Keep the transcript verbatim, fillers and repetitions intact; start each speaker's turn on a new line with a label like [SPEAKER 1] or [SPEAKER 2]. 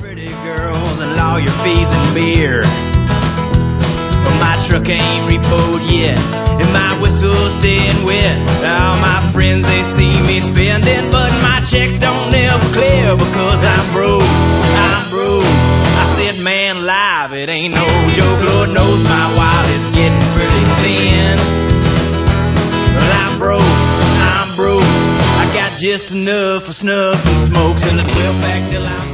[SPEAKER 1] pretty girls and lawyer fees and beer. But my truck ain't repoed yet, and my whistle's staying wet. All my friends, they see me spending, but my checks don't ever clear because I'm broke, I'm broke. I said, man, live, it ain't no joke. Lord knows my wallet's getting pretty thin. Well, I'm broke, I'm broke. I got just enough for snuff and smokes and a twelve pack till I'm